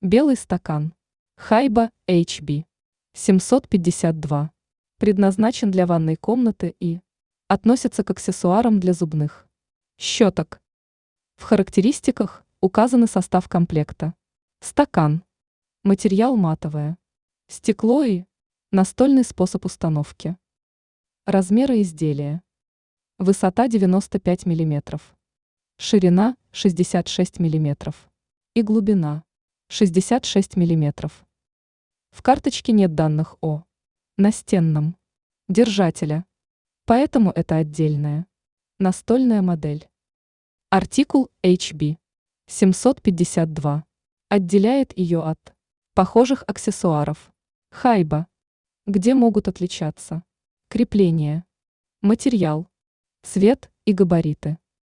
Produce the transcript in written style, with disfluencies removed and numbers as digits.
Белый стакан. Хайба HB 752. Предназначен для ванной комнаты и относится к аксессуарам для зубных щеток. В характеристиках указан состав комплекта. Стакан. Материал матовое. Стекло и настольный способ установки. Размеры изделия. Высота 95 мм. Ширина 66 мм. И глубина 66 мм. В карточке нет данных о настенном держателя, поэтому это отдельная настольная модель. Артикул HB 752 отделяет ее от похожих аксессуаров Хайба, где могут отличаться крепление, материал, цвет и габариты.